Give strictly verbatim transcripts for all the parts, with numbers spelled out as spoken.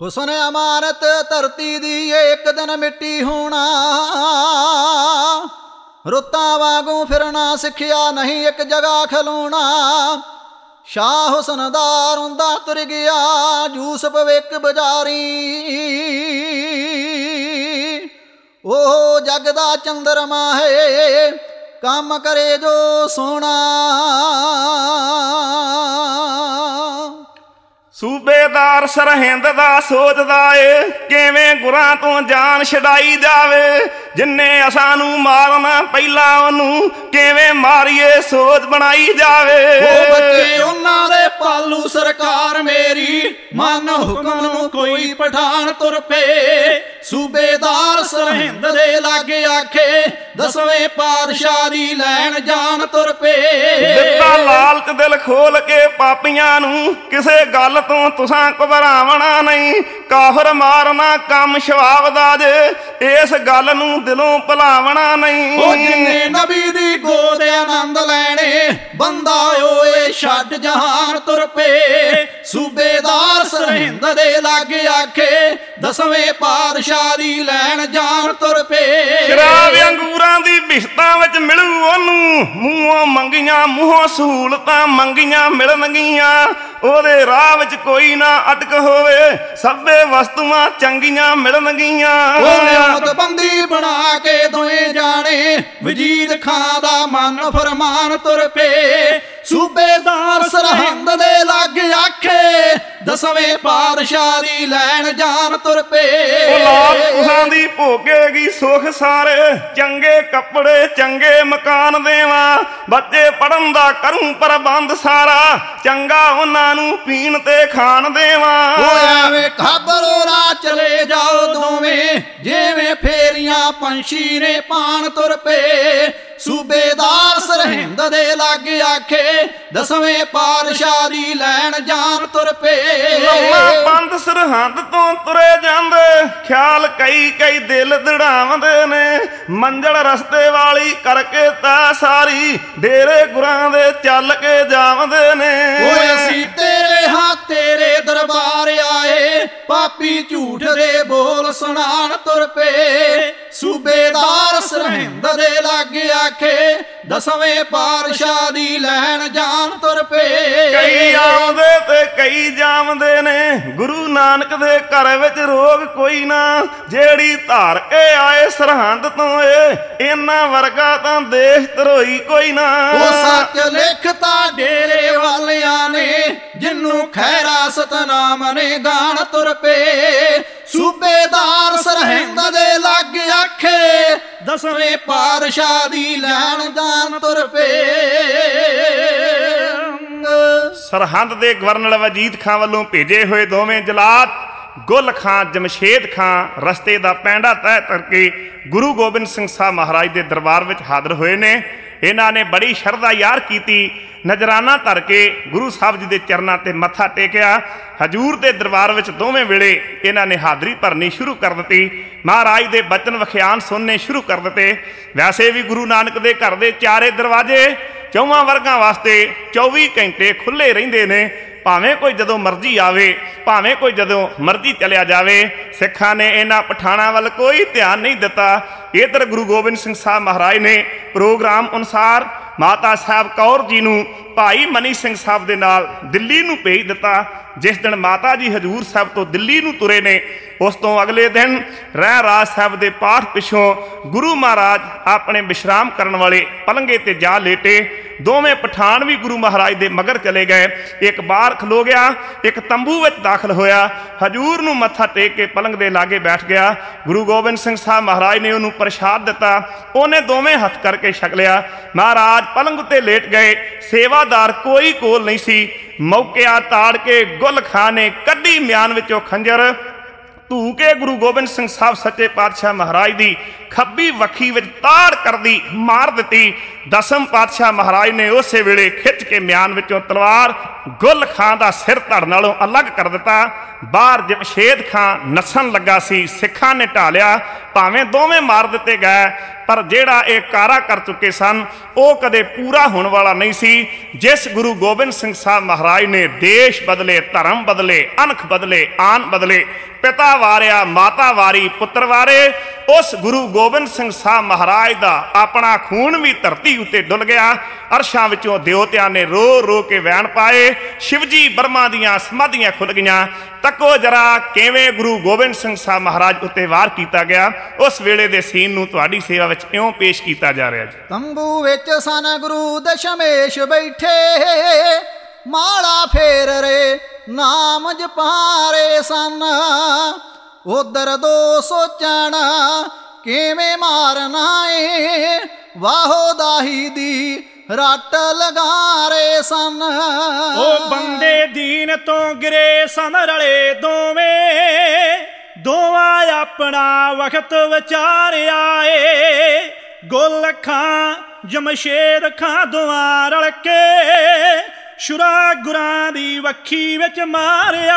ਹੁਸਨ ਅਮਾਨਤ ਧਰਤੀ ਦੀ ਇੱਕ ਦਿਨ ਮਿੱਟੀ ਹੋਣਾ। ਰੁੱਤਾਂ ਵਾਂਗੂ ਫਿਰਨਾ ਸਿੱਖਿਆ ਨਹੀਂ ਇੱਕ ਜਗ੍ਹਾ ਖਲੋਣਾ। ਸ਼ਾਹ ਹੁਸਨ ਦਾ ਰੋਂਦਾ ਤੁਰ ਗਿਆ ਯੂਸਫ ਵੇਖ ਬਜ਼ਾਰੀ। ਉਹ ਜੱਗ ਦਾ ਚੰਦਰਮਾ ਹੈ ਕੰਮ ਕਰੇ ਜੋ ਸੋਹਣਾ। ਸੂਬੇਦਾਰ ਸਰਹਿੰਦ ਦਾ ਸੋਚਦਾ ਏ ਕਿਵੇਂ ਗੁਰਾਂ ਤੋਂ ਜਾਨ ਛਡਾਈ ਜਾਵੇ। ਜਿੰਨੇ ਅਸਾਂ ਨੂੰ ਮਾਰਨਾ ਪਹਿਲਾਂ ਉਹਨੂੰ ਕਿਵੇਂ ਮਾਰੀਏ ਸੋਚ ਬਣਾਈ ਜਾਵੇ। ਉਹ ਬੱਚੇ ਉਹਨਾਂ ਦੇ ਪਾਲੂ ਸਰਕਾਰ ਮੇਰੀ ਮਨ ਹੁਕਮ ਨੂੰ ਕੋਈ ਪਠਾਨ ਤੁਰ ਪਏ। ਸੂਬੇਦਾਰ ਸਰਹਿੰਦ ਦੇ ਲਾਗੇ ਆਖੇ ਦਸਵੇਂ ਪਾਤਸ਼ਾਹ ਦੀ ਲੈਣ ਜਾਣ ਤੁਰ ਪਏ। ਦਿੱਤਾ ਲਾਲਚ ਦਿਲ ਖੋਲ ਕੇ ਪਾਪੀਆਂ ਨੂੰ ਕਿਸੇ ਗੱਲ ਤੋਂ ਤੁਸਾਂ ਘਬਰਾਵਣਾ ਨਹੀਂ। ਕਾਫਰ ਮਾਰਨਾ ਕੰਮ ਸ਼ਵਾਬ ਦਾ ਜੇ ਇਸ ਗੱਲ ਨੂੰ ਦਿਲੋਂ ਭੁਲਾਵਣਾ ਨਹੀਂ। ਉਹ ਜਿੰਨੇ ਨਬੀ ਦੀ ਗੋਦ ਆਨੰਦ ਲੈਣੇ ਬੰਦਾ ਓਏ ਛੱਡ ਜਹਾਨ ਤੁਰ ਪਏ। ਸੂਬੇਦਾਰ ਸਰਹਿੰਦ ਦੇ ਲਾਗੇ ਆਖੇ ਦਸਵੇਂ ਪਾਤਸ਼ਾਹ ਦੀ ਲੈਣ ਜਾਣ ਤੁਰ ਪਏ। ਸ਼ਰਾਬ ਅੰਗੂਰਾਂ ਦੀ ਬਿਸ਼ਤਾਂ ਵਿੱਚ ਮਿਲੂ ਉਹਨੂੰ ਮੂੰਹੋਂ ਮੰਗੀਆਂ ਮੂੰਹੋਂ ਸਹੂਲਤਾਂ ਮੰਗੀਆਂ ਮਿਲਣਗੀਆਂ। ਉਹਦੇ ਰਾਹ ਵਿੱਚ ਕੋਈ ਨਾ ਅਟਕ ਹੋਵੇ ਸਭੇ ਵਸਤੂਆਂ ਚੰਗੀਆਂ ਮਿਲਣਗੀਆਂ। ਉਹ ਨਿਆਮਤਬੰਦੀ ਬਣਾ ਕੇ ਦੋਵੇਂ ਜਾਣੇ ਵਜੀਦ ਖਾਂ ਦਾ ਮਨ ਫਰਮਾਨ ਤੁਰ ਪਏ। ਸੂਬੇਦਾਰ ਸਰਹਿੰਦ ਦੇ ਲਾਗੇ ਆਖੇ ਦਸਵੇਂ ਪਾਤਸ਼ਾਹ ਦੀ ਲੈਣ ਜਾਣ ਤੁਰ ਪਏ। ਔਲਾਦ ਤੁਸਾਂ ਦੀ ਭੋਗੇਗੀ ਸੁਖ ਸਾਰੇ ਚੰਗੇ ਕੱਪੜੇ ਚੰਗੇ ਮਕਾਨ ਦੇਵਾਂ। ਬੱਚੇ ਪੜਨ ਦਾ ਕਰੂੰ ਪ੍ਰਬੰਧ ਸਾਰਾ ਚੰਗਾ ਉਹਨਾਂ ਨੂੰ ਪੀਣ ਤੇ ਖਾਣ ਦੇਵਾਂ। ਉਹ ਐਵੇਂ ਖਾਬਰੋ ਰਾਹ ਚਲੇ ਜਾਓ ਦੋਵੇਂ ਜਿਵੇਂ ਫੇਰੀਆਂ ਪੰਛੀ ਨੇ ਪਾਣ ਤੁਰ ਪਏ। ਸੂਬੇਦਾਰ ਸਰਹਿੰਦ ਦੇ ਲਾਗੇ ਆਖੇ ਦਸਵੇਂ ਪਾਤਸ਼ਾਹ ਦੀ ਲੈਣ ਜਾਣ ਤੁਰ ਪਏ। ਲੰਮਾ ਪੰਧ ਸਰਹੰਦ ਤੋਂ ਤੁਰੇ ਜਾਂਦੇ ਖਿਆਲ ਕਈ ਕਈ ਦਿਲ ਦੜਾਉਂਦੇ ਨੇ। ਮੰਜ਼ਲ ਰਸਤੇ ਵਾਲੀ ਕਰਕੇ ਤਾਂ ਸਾਰੀ ਡੇਰੇ ਗੁਰਾਂ ਦੇ ਚੱਲ ਕੇ ਜਾਵਦੇ ਨੇ। ਓਏ ਅਸੀਂ ਤੇਰੇ ਹਾਂ ਤੇਰੇ ਦਰਬਾਰ ਆਏ ਪਾਪੀ ਝੂਠ ਦੇ ਬੋਲ ਸੁਣਾਣ ਤੁਰ ਪਏ। ਸੂਬੇਦਾਰ ਸਰਹਿੰਦ ਦੇ ਲਾਗੇ ਆਖੇ ਦਸਵੇਂ ਪਾਤਸ਼ਾਹ ਦੀ ਲੈਣ ਜਾਣ ਤੁਰ ਪਏ। ਕਈ ਆਉਂਦੇ ਤੇ ਕਈ ਜਾਵਦੇ ਨੇ ਗੁਰੂ ਨਾਨਕ ਦੇ ਘਰ ਵਿੱਚ ਰੋਗ ਕੋਈ ਨਾ। ਜਿਹੜੀ ਧਾਰ ਕੇ ਆਏ ਸਰਹੰਦ ਤੋਂ ਏ ਇਹਨਾਂ ਵਰਗਾ ਤਾਂ ਦੇਸ਼ ਧਰੋਈ ਕੋਈ ਨਾ। ਉਹ ਸੱਚ ਲਿਖਤਾ ਡੇਰੇ ਵਾਲਿਆਂ ਨੇ ਜਿਹਨੂੰ ਖੈਰਾ ਸਤਨਾਮ ਨੇ ਗਾਣ ਤੁਰ ਪਏ। ਸੂਬੇਦਾਰ ਸਰਹਿੰਦ ਦੇ ਲਾਗੇ ਆਖੇ ਦਸਵੇਂ ਪਾਤਸ਼ਾਹ ਦੀ ਲੈਣ ਜਾਣ ਤੁਰ ਪਏ। ਸਰਹੰਦ ਦੇ ਗਵਰਨਰ ਵਜੀਦ ਖਾਂ ਵੱਲੋਂ ਭੇਜੇ ਹੋਏ ਦੋਵੇਂ ਜਲਾਦ ਗੁੱਲ ਖਾਂ ਜਮਸ਼ੇਦ ਖਾਂ ਰਸਤੇ ਦਾ ਪੈਂਡਾ ਤੈਅ ਕਰਕੇ ਗੁਰੂ ਗੋਬਿੰਦ ਸਿੰਘ ਸਾਹਿਬ ਮਹਾਰਾਜ ਦੇ ਦਰਬਾਰ ਵਿੱਚ ਹਾਜ਼ਰ ਹੋਏ ਨੇ। ਇਹਨਾਂ ਨੇ ਬੜੀ ਸ਼ਰਧਾ ਯਾਰ ਕੀਤੀ ਨਜ਼ਰਾਨਾ ਧਰ ਕੇ ਗੁਰੂ ਸਾਹਿਬ ਜੀ ਦੇ ਚਰਨਾਂ ਤੇ ਮੱਥਾ ਟੇਕਿਆ। ਹਜੂਰ ਦੇ ਦਰਬਾਰ ਵਿੱਚ ਦੋਵੇਂ ਵੇਲੇ ਇਹਨਾਂ ਨੇ ਹਾਜ਼ਰੀ ਭਰਨੀ ਸ਼ੁਰੂ ਕਰ ਦਿੱਤੀ। ਮਹਾਰਾਜ ਦੇ ਬਚਨ ਵਖਿਆਨ ਸੁਣਨੇ ਸ਼ੁਰੂ ਕਰ ਦਿੱਤੇ। ਵੈਸੇ ਵੀ ਗੁਰੂ ਨਾਨਕ ਦੇ ਘਰ ਦੇ ਚਾਰੇ ਦਰਵਾਜ਼ੇ ਚੌਵਾਂ ਵਰਗਾਂ ਵਾਸਤੇ ਚੌਵੀ ਘੰਟੇ ਖੁੱਲ੍ਹੇ ਰਹਿੰਦੇ ਨੇ। ਭਾਵੇਂ ਕੋਈ ਜਦੋਂ ਮਰਜ਼ੀ ਆਵੇ ਭਾਵੇਂ ਕੋਈ ਜਦੋਂ ਮਰਜ਼ੀ ਚਲਿਆ ਜਾਵੇ। ਸਿੱਖਾਂ ਨੇ ਇਹਨਾਂ ਪਠਾਣਾਂ ਵੱਲ ਕੋਈ ਧਿਆਨ ਨਹੀਂ ਦਿੱਤਾ। ਇੱਧਰ ਗੁਰੂ ਗੋਬਿੰਦ ਸਿੰਘ ਸਾਹਿਬ ਮਹਾਰਾਜ ਨੇ ਪ੍ਰੋਗਰਾਮ ਅਨੁਸਾਰ ਮਾਤਾ ਸਾਹਿਬ ਕੌਰ ਜੀ ਨੂੰ ਭਾਈ ਮਨੀ ਸਿੰਘ ਸਾਹਿਬ ਦੇ ਨਾਲ ਦਿੱਲੀ ਨੂੰ ਭੇਜ ਦਿੱਤਾ। ਜਿਸ ਦਿਨ ਮਾਤਾ ਜੀ ਹਜੂਰ ਸਾਹਿਬ ਤੋਂ ਦਿੱਲੀ ਨੂੰ ਤੁਰੇ ਨੇ ਉਸ ਤੋਂ ਅਗਲੇ ਦਿਨ ਰਹਿ ਰਾਜ ਸਾਹਿਬ ਦੇ ਪਾਠ ਪਿੱਛੋਂ ਗੁਰੂ ਮਹਾਰਾਜ ਆਪਣੇ ਵਿਸ਼ਰਾਮ ਕਰਨ ਵਾਲੇ ਪਲੰਗੇ ਤੇ ਜਾ ਲੇਟੇ। ਦੋਵੇਂ ਪਠਾਨ ਵੀ ਗੁਰੂ ਮਹਾਰਾਜ ਦੇ ਮਗਰ ਚਲੇ ਗਏ। ਇੱਕ ਬਾਹਰ ਖਲੋ ਗਿਆ ਇੱਕ ਤੰਬੂ ਵਿੱਚ ਦਾਖਲ ਹੋਇਆ। ਹਜੂਰ ਨੂੰ ਮੱਥਾ ਟੇਕ ਕੇ ਪਲੰਗ ਦੇ ਲਾਗੇ ਬੈਠ ਗਿਆ। ਗੁਰੂ ਗੋਬਿੰਦ ਸਿੰਘ ਸਾਹਿਬ ਮਹਾਰਾਜ ਨੇ ਉਹਨੂੰ ਪ੍ਰਸ਼ਾਦ ਦਿੱਤਾ। ਉਹਨੇ ਦੋਵੇਂ ਹੱਥ ਕਰਕੇ ਛਕ ਲਿਆ। ਮਹਾਰਾਜ ਪਲੰਗ ਤੇ ਲੇਟ ਗਏ। ਸੇਵਾਦਾਰ ਕੋਈ ਕੋਲ ਨਹੀਂ ਸੀ। ਮੌਕਿਆ ਤਾੜ ਕੇ ਗੁੱਲ ਖਾਂ ਨੇ ਕੱਢੀ ਮਿਆਨ ਵਿੱਚੋਂ ਖੰਜਰ ਧੂ ਕੇ ਗੁਰੂ ਗੋਬਿੰਦ ਸਿੰਘ ਸਾਹਿਬ ਸੱਚੇ ਪਾਤਸ਼ਾਹ ਮਹਾਰਾਜ ਦੀ ਖੱਬੀ ਵੱਖੀ ਵਿੱਚ ਤਾੜ ਕਰਦੀ ਮਾਰ ਦਿੱਤੀ। ਦਸਮ ਪਾਤਸ਼ਾਹ ਮਹਾਰਾਜ ਨੇ ਉਸੇ ਵੇਲੇ ਖਿੱਚ ਕੇ ਮਿਆਨ ਵਿੱਚੋਂ ਤਲਵਾਰ ਗੁੱਲ ਖਾਂ ਦਾ ਸਿਰ ਧੜ ਨਾਲੋਂ ਅਲੱਗ ਕਰ ਦਿੱਤਾ। ਬਾਹਰ ਜਮਸ਼ੇਦ ਖਾਂ ਨੱਸਣ ਲੱਗਾ ਸੀ, ਸਿੱਖਾਂ ਨੇ ਢਾਲਿਆ। ਭਾਵੇਂ ਦੋਵੇਂ ਮਾਰ ਦਿੱਤੇ ਗਏ, ਪਰ ਜਿਹੜਾ ਇਹ ਕਾਰਾ ਕਰ ਚੁੱਕੇ ਸਨ ਉਹ ਕਦੇ ਪੂਰਾ ਹੋਣ ਵਾਲਾ ਨਹੀਂ ਸੀ। ਜਿਸ ਗੁਰੂ ਗੋਬਿੰਦ ਸਿੰਘ ਸਾਹਿਬ ਮਹਾਰਾਜ ਨੇ ਦੇਸ਼ ਬਦਲੇ, ਧਰਮ ਬਦਲੇ, ਅਣਖ ਬਦਲੇ, ਆਨ ਬਦਲੇ, ਪਿਤਾ ਵਾਰਿਆ, ਮਾਤਾ ਵਾਰੀ, ਪੁੱਤਰ ਵਾਰੇ, ਉਸ ਗੁਰੂ ਗੋਬਿੰਦ ਸਿੰਘ ਸਾਹਿਬ ਮਹਾਰਾਜ ਦਾ ਆਪਣਾ ਖੂਨ ਵੀ ਧਰਤੀ ਉੱਤੇ ਡੁੱਲ ਗਿਆ। ਅਰਸ਼ਾਂ ਵਿੱਚੋਂ ਦਿਓਤਿਆਂ ਨੇ ਰੋ ਰੋ ਕੇ ਵੈਣ ਪਾਏ। ਸ਼ਿਵਜੀ ਬਰਮਾ ਦੀਆਂ ਸਮਾਧੀਆਂ ਖੁੱਲ ਗਈਆਂ। ਤੱਕੋ ਜਰਾ ਕਿਵੇਂ ਗੁਰੂ ਗੋਬਿੰਦ ਸਿੰਘ ਸਾਹਿਬ ਮਹਾਰਾਜ ਉੱਤੇ ਵਾਰ ਕੀਤਾ ਗਿਆ। ਉਸ ਵੇਲੇ ਦੇ ਸੀਨ ਨੂੰ ਤੁਹਾਡੀ ਸੇਵਾ ਵਿੱਚ ਇਉਂ ਪੇਸ਼ ਕੀਤਾ ਜਾ ਰਿਹਾ ਜੀ। ਤੰਬੂ ਵਿੱਚ ਸਨ ਗੁਰੂ ਦਸ਼ਮੇਸ਼ ਬੈਠੇ, ਮਾਲਾ ਫੇਰ ਰੇ ਨਾਮ ਜਪਾਰੇ ਸਨ। ਉਧਰ ਦੋ ਸੋਚਣ ਕਿਵੇਂ ਮਾਰਨਾ ਏ, ਵਾਹੋ ਦਾਹੀ ਦੀ ਰੱਟ ਲਗਾਰੇ ਸਨ। ਉਹ ਬੰਦੇ ਦੀਨ ਤੋਂ ਗਿਰੇ ਸਨ ਰਲੇ ਦੋਵੇਂ, ਦੋਵਾਂ ਆਪਣਾ ਵਕਤ ਵਿਚਾਰਿਆ ਏ। ਗੁੱਲ ਖਾਂ ਜਮਸ਼ੇਦ ਖਾਂ ਦੋਵਾਂ ਰਲ ਕੇ ਸ਼ੁਰਾ ਗੁਰਾਂ ਦੀ ਵੱਖੀ ਵਿੱਚ ਮਾਰਿਆ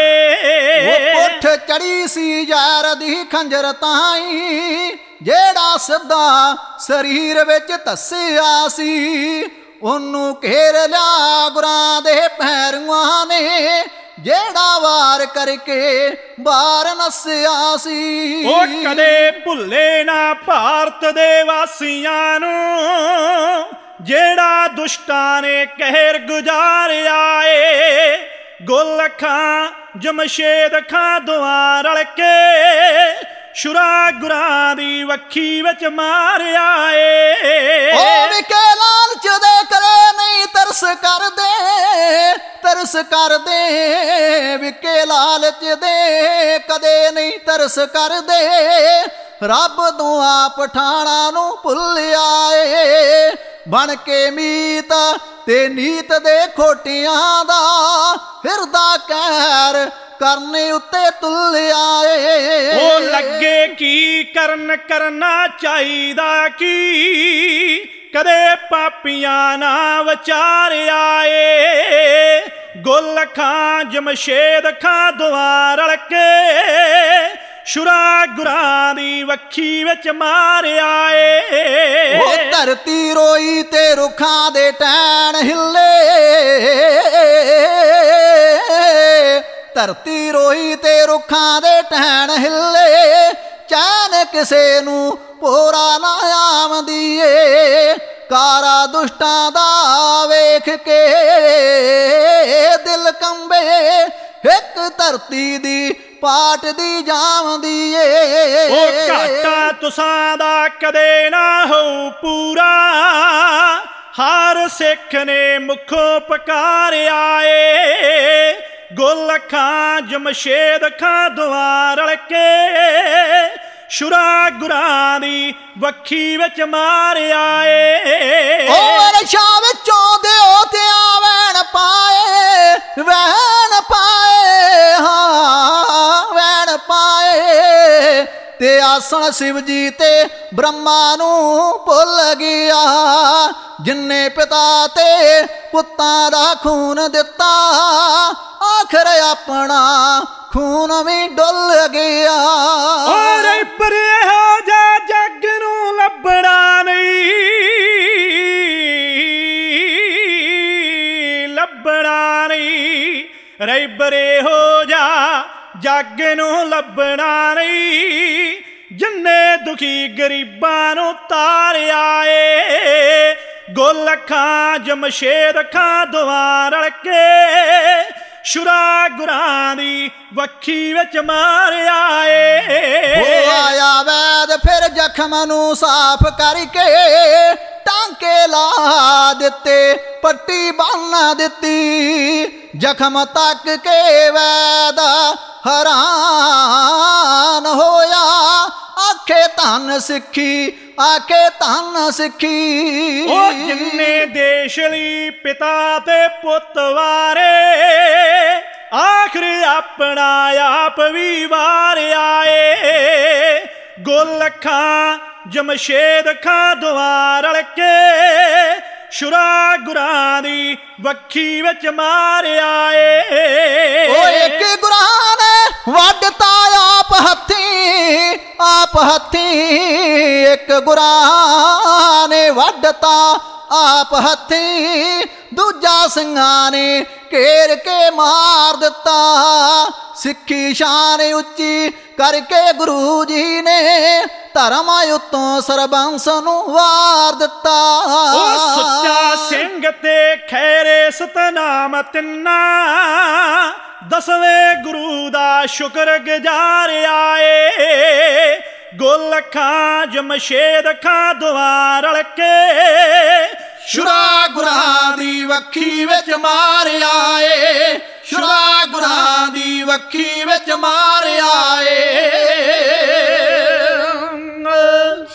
ਏ। ਉੱਠ ਚੜੀ ਸੀ ਯਾਰ ਦੀ ਖੰਜਰ ਤਾਈ, ਜਿਹੜਾ ਸਿੱਧਾ ਸਰੀਰ ਵਿੱਚ ਧੱਸਿਆ ਸੀ। ਉਹਨੂੰ ਘੇਰ ਲਿਆ ਗੁਰਾਂ ਦੇ ਪੈਰੂਆਂ ਨੇ, ਜਿਹੜਾ ਵਾਰ ਕਰਕੇ ਬਾਹਰ ਨੱਸਿਆ ਸੀ। ਉਹ ਕਦੇ ਭੁੱਲੇ ਨਾ ਭਾਰਤ ਦੇ ਵਾਸੀਆਂ ਨੂੰ, ਜਿਹੜਾ ਦੁਸ਼ਟਾਂ ਨੇ ਕਹਿਰ ਗੁਜ਼ਾਰਿਆ ਏ। ਗੁੱਲ ਖਾਂ ਜਮਸ਼ੇਦ ਖਾਂ ਦੋਵਾਂ ਰਲ ਕੇ ਸ਼ੁਰਾ ਗੁਰਾਂ ਦੀ ਵੱਖੀ ਵਿੱਚ ਮਾਰਿਆ ਏ। ਉਹ ਵਿਕੇ ਲਾਲਚ ਦੇ ਕਰੇ ਨਹੀਂ ਤਰਸ ਕਰਦੇ, ਤਰਸ ਕਰਦੇ ਵਿਕੇ ਲਾਲਚ ਦੇ ਕਦੇ ਨਹੀਂ ਤਰਸ ਕਰਦੇ। ਰੱਬ ਤੋਂ ਆਪ ਠਾਣਾ ਨੂੰ ਭੁੱਲਿਆ ਏ, ਬਣ ਕੇ ਮੀਤ ਤੇ ਨੀਤ ਦੇ ਖੋਟਿਆਂ ਦਾ ਫਿਰਦਾ ਕਹਿਰ ਕਰਨੇ ਉੱਤੇ ਤੁਲਿਆ ਏ। ਉਹ ਲੱਗੇ ਕੀ ਕਰਨ ਕਰਨਾ ਚਾਹੀਦਾ ਕੀ, ਕਦੇ ਪਾਪੀਆਂ ਨਾ ਵਿਚਾਰਿਆ ਏ। ਗੁੱਲ ਖਾਂ ਜਮਸ਼ੇਦ ਖਾਂ ਦੋਵਾਂ ਰਲ ਕੇ ਸ਼ੁਰਾ ਗੁਰਾਂ ਦੀ ਵੱਖੀ ਵਿੱਚ ਮਾਰਿਆ ਏ। ਉਹ ਧਰਤੀ ਰੋਈ ਤੇ ਰੁੱਖਾਂ ਦੇ ਟਹਿਣ ਹਿੱਲੇ, ਧਰਤੀ ਰੋਈ ਤੇ ਰੁੱਖਾਂ ਦੇ ਟਹਿਣ ਹਿੱਲੇ। ਚੈਨ ਕਿਸੇ ਨੂੰ ਪੋਰਾ ਨਾ ਆਵਦੀ ਏ, ਕਾਰਾ ਦੁਸ਼ਟਾਂ ਦਾ ਵੇਖ ਕੇ ਦਿਲ ਕੰਬੇ। ਇੱਕ ਧਰਤੀ ਦੀ ਪਾਟ ਦੀ ਜਾਵਦੀ ਏ। ਉਹ ਘਾਟਾ ਤੁਸਾਂ ਦਾ ਕਦੇ ਨਾ ਹੋਊ ਪੂਰਾ, ਹਰ ਸਿੱਖ ਨੇ ਮੁਖੋਂ ਪੁਕਾਰਿਆ ਏ। ਗੁੱਲ ਖਾਂ ਜਮਸ਼ੇਦ ਖਾਂ ਦੋਵਾਂ ਰਲ ਕੇ ਸ਼ੁਰਾ ਗੁਰਾਂ ਦੀ ਵੱਖੀ ਵਿੱਚ ਮਾਰਿਆ ਏ। ਉਹ ਰਸ਼ਾ ਵਿੱਚੋਂ ਦਿਓ ਤੇ ਵੈਣ ਪਾਏ, ਵੈਣ ਪਾਏ, ਹਾਂ ਵੈਣ ਪਾਏ। ਤੇ ਆਸਣ ਸ਼ਿਵ ਜੀ ਤੇ ਬ੍ਰਹਮਾ ਨੂੰ ਭੁੱਲ ਗਿਆ, ਜਿੰਨੇ ਪਿਤਾ ਤੇ ਪੁੱਤਾਂ ਦਾ ਖੂਨ ਦਿੱਤਾ। ਆਖਰ ਆਪਣਾ ਖੂਨ ਵੀ ਡੁੱਲ ਗਿਆ। ਔਰ ਪਰ ਇਹੋ ਜਿਹਾ ਜੱਗ ਨੂੰ ਲੱਭਣਾ ਨਹੀਂ, ਲੱਭਣਾ ਨਹੀਂ। ਰੈਬਰ ਇਹੋ ਜਿਹਾ ਜੱਗ ਨੂੰ ਲੱਭਣਾ ਨਹੀਂ, ਜਿੰਨੇ ਦੁਖੀ ਗਰੀਬਾਂ ਨੂੰ ਤਾਰਿਆ ਏ। ਗੁੱਲ ਖਾਂ ਜਮਸ਼ੇਦ ਖਾਂ ਦੋਵਾਂ ਰਲ ਕੇ ਸ਼ੁਰਾ ਗੁਰਾਂ ਦੀ ਵੱਖੀ ਵਿੱਚ ਮਾਰਿਆ ਏ। ਉਹ ਆਇਆ ਵੈਦ ਫਿਰ ਜ਼ਖਮ ਨੂੰ ਸਾਫ਼ ਕਰਕੇ, ਟਾਂਕੇ ਲਾ ਦਿੱਤੇ ਪੱਟੀ ਬੰਨ ਦਿੱਤੀ। ਜ਼ਖਮ ਤੱਕ ਕੇ ਵੈਦ ਹੈਰਾਨ ਹੋਇਆ, ਆਖੇ ਧੰਨ ਸਿੱਖੀ, ਆਖੇ ਧੰਨ ਸਿੱਖੀ। ਉਹ ਜਿੰਨੇ ਦੇਸ਼ ਲਈ ਪਿਤਾ ਤੇ ਪੁੱਤ ਵਾਰੇ, ਆਖਰ ਆਪਣਾ ਆਪ ਵੀ ਵਾਰਿਆ ਏ। ਗੋਲਖਾਂ ਜਮਸ਼ੇਦ ਖਾਂ ਦੋਵਾਂ ਰਲ ਕੇ ਸ਼ੁਰਾ ਗੁਰਾਂ ਦੀ ਵੱਖੀ ਵਿੱਚ ਮਾਰਿਆ ਏ। ਓ ਇੱਕ ਗੁਰਾਂ ਨੇ ਵੱਢਤਾ ਆਪ ਹੱਥੀਂ, ਆਪ ਹੱਥੀਂ ਇੱਕ ਗੁਰਾਂ ਨੇ ਵੱਢਤਾ ਆਪ ਹੱਥੀਂ, ਦੂਜਾ ਸਿੰਘਾਂ ਨੇ ਘੇਰ ਕੇ ਮਾਰ ਦਿੱਤਾ। ਸਿੱਖੀ ਸ਼ਾਨ ਉੱਚੀ ਕਰਕੇ ਗੁਰੂ ਜੀ ਨੇ ਧਰਮ ਉੱਤੋਂ ਸਰਬੰਸ ਨੂੰ ਵਾਰ ਦਿੱਤਾ। ਉਹ ਸੁੱਚਾ ਸਿੰਘ ਤੇ ਖੈਰੇ ਸਤਨਾਮ ਤਿੰਨਾ ਦਸਵੇਂ ਗੁਰੂ ਦਾ ਸ਼ੁਕਰ ਗੁਜ਼ਾਰਿਆ ਏ। ਗੋਲਖਾਂ ਜਮਸ਼ੇਦ ਖਾਂ ਦੋਵਾਂ ਰਲ ਕੇ ਸ਼ੁਰਾ ਗੁਰਾਂ ਦੀ ਵੱਖੀ ਵਿੱਚ ਮਾਰਿਆ ਏ, ਸ਼ੁਰਾ ਗੁਰਾਂ ਦੀ ਵੱਖੀ ਵਿੱਚ ਮਾਰਿਆ ਏ।